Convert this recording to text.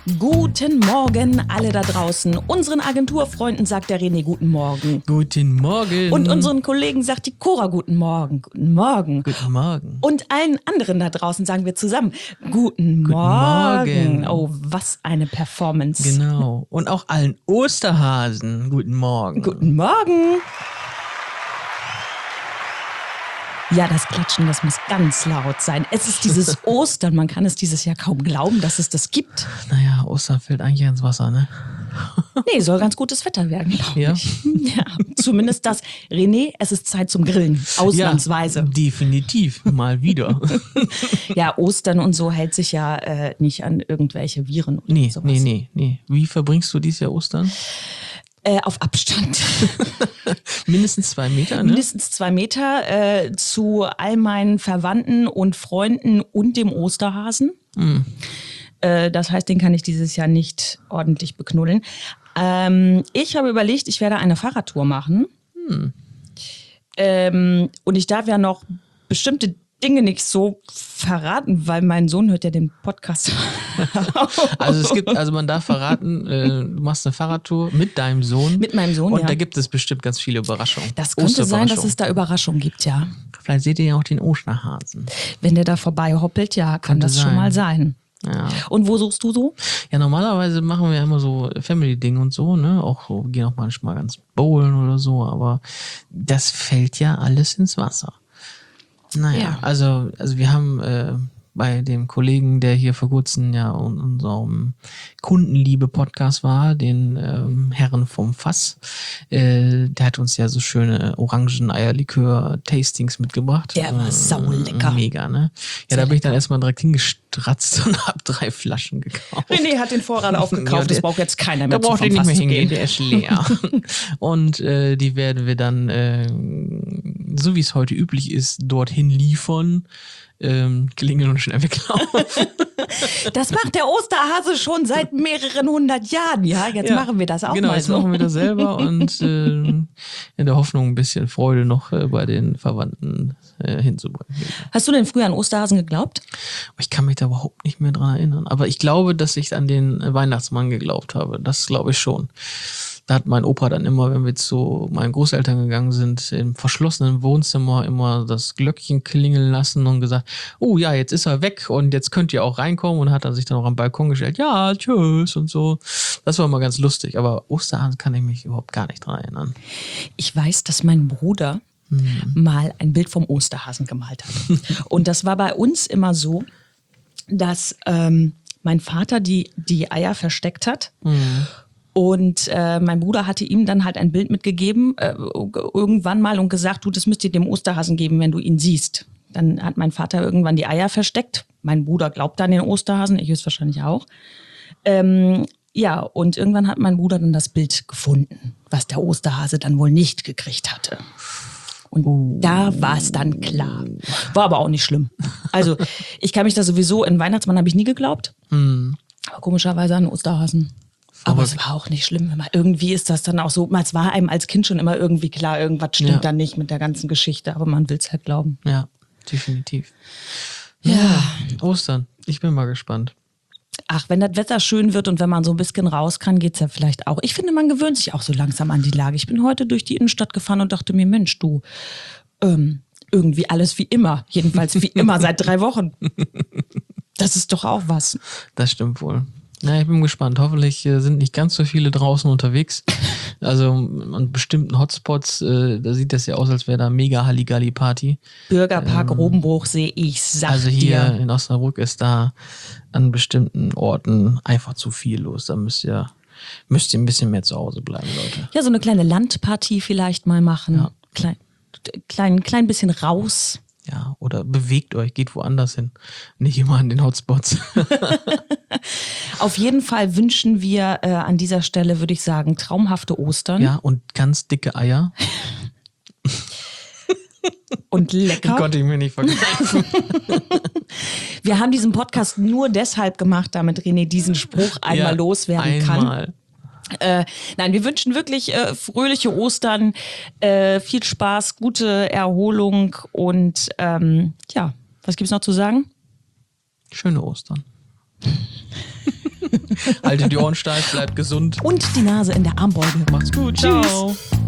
Guten Morgen alle da draußen. Unseren Agenturfreunden sagt der René guten Morgen. Guten Morgen. Und unseren Kollegen sagt die Cora guten Morgen. Guten Morgen. Guten Morgen. Und allen anderen da draußen sagen wir zusammen guten Morgen. Oh, was eine Performance. Genau. Und auch allen Osterhasen guten Morgen. Guten Morgen. Ja, das Klatschen, das muss ganz laut sein. Es ist dieses Ostern, man kann es dieses Jahr kaum glauben, dass es das gibt. Naja, Ostern fällt eigentlich ins Wasser, ne? Nee, soll ganz gutes Wetter werden, glaube Ja? ich. Ja, zumindest das. René, es ist Zeit zum Grillen, ausnahmsweise. Ja, definitiv, mal wieder. Ja, Ostern und so hält sich ja nicht an irgendwelche Viren oder Nee, sowas. nee. Wie verbringst du dieses Jahr Ostern? Auf Abstand. Mindestens 2 Meter, ne? Mindestens 2 Meter zu all meinen Verwandten und Freunden und dem Osterhasen. Das heißt, den kann ich dieses Jahr nicht ordentlich beknuddeln. Ich habe überlegt, ich werde eine Fahrradtour machen. Und ich darf ja noch bestimmte Dinge nicht so verraten, weil mein Sohn hört ja den Podcast. Also man darf verraten, du machst eine Fahrradtour mit deinem Sohn. Mit meinem Sohn, und ja. da gibt es bestimmt ganz viele Überraschungen. Das könnte sein, dass es da Überraschungen gibt, ja. Vielleicht seht ihr ja auch den Osterhasen. Wenn der da vorbei hoppelt, ja, kann Könnte das schon sein. mal sein. Ja. Und wo suchst du so? Ja, normalerweise machen wir immer so Family-Ding und so, ne? Auch so, gehen auch manchmal ganz bowlen oder so, aber das fällt ja alles ins Wasser. Naja, Ja. also wir haben bei dem Kollegen, der hier vor kurzem ja in unserem Kundenliebe-Podcast war, den Herren vom Fass, der hat uns ja so schöne Orangen-Eierlikör-Tastings mitgebracht. Der war saulecker. Mega, ne? Ja, da bin ich dann erstmal direkt hingestratzt und hab 3 Flaschen gekauft. René hat den Vorrat aufgekauft, das braucht jetzt keiner mehr Da braucht zum ihr nicht mehr Fass zu hingehen, gehen. der ist leer. Und die werden wir dann, so wie es heute üblich ist, dorthin liefern, klingeln und schnell weglaufen. Das macht der Osterhase schon seit mehreren 100 Jahren, ja? Jetzt machen wir das auch genau, mal jetzt so. machen wir das selber und in der Hoffnung, ein bisschen Freude noch bei den Verwandten hinzubringen. Hast du denn früher an Osterhasen geglaubt? Ich kann mich da überhaupt nicht mehr dran erinnern. Aber ich glaube, dass ich an den Weihnachtsmann geglaubt habe. Das glaube ich schon. Da hat mein Opa dann immer, wenn wir zu meinen Großeltern gegangen sind, im verschlossenen Wohnzimmer immer das Glöckchen klingeln lassen und gesagt, oh ja, jetzt ist er weg und jetzt könnt ihr auch reinkommen, und hat dann sich dann auch am Balkon gestellt, ja, tschüss und so. Das war immer ganz lustig, aber Osterhasen kann ich mich überhaupt gar nicht dran erinnern. Ich weiß, dass mein Bruder mal ein Bild vom Osterhasen gemalt hat. Und das war bei uns immer so, dass mein Vater die Eier versteckt hat. Und mein Bruder hatte ihm dann halt ein Bild mitgegeben, irgendwann mal, und gesagt, du, das müsst ihr dem Osterhasen geben, wenn du ihn siehst. Dann hat mein Vater irgendwann die Eier versteckt. Mein Bruder glaubt an den Osterhasen, ich höchstwahrscheinlich auch. Ja, und irgendwann hat mein Bruder dann das Bild gefunden, was der Osterhase dann wohl nicht gekriegt hatte. Und da war es dann klar. War aber auch nicht schlimm. Also ich kann mich da sowieso, in Weihnachtsmann habe ich nie geglaubt. Aber komischerweise an Osterhasen. Aber es war auch nicht schlimm. Irgendwie ist das dann auch so, es war einem als Kind schon immer irgendwie klar, irgendwas stimmt da nicht mit der ganzen Geschichte. Aber man will es halt glauben. Ja, definitiv. Ja. Ostern. Ich bin mal gespannt. Ach, wenn das Wetter schön wird und wenn man so ein bisschen raus kann, geht's ja vielleicht auch. Ich finde, man gewöhnt sich auch so langsam an die Lage. Ich bin heute durch die Innenstadt gefahren und dachte mir, Mensch, du, irgendwie alles wie immer. Jedenfalls wie immer seit 3 Wochen. Das ist doch auch was. Das stimmt wohl. Na, ich bin gespannt. Hoffentlich sind nicht ganz so viele draußen unterwegs. Also an bestimmten Hotspots, da sieht das ja aus, als wäre da mega Halligalli-Party. Bürgerpark Robenbruch sehe ich, sag Also hier dir. in Osnabrück ist da an bestimmten Orten einfach zu viel los. Da müsst ihr ein bisschen mehr zu Hause bleiben, Leute. Ja, so eine kleine Landpartie vielleicht mal machen. Ja. Klein bisschen raus. Ja, oder bewegt euch, geht woanders hin. Nicht immer an den Hotspots. Auf jeden Fall wünschen wir an dieser Stelle, würde ich sagen, traumhafte Ostern. Ja, und ganz dicke Eier. Und lecker. Konnte ich mir nicht vergleichen. Wir haben diesen Podcast nur deshalb gemacht, damit René diesen Spruch einmal loswerden kann. Einmal. Nein, wir wünschen wirklich fröhliche Ostern, viel Spaß, gute Erholung und ja, was gibt's noch zu sagen? Schöne Ostern. Haltet die Ohren steif, bleibt gesund. Und die Nase in der Armbeuge. Macht's gut. Tschüss. Ciao.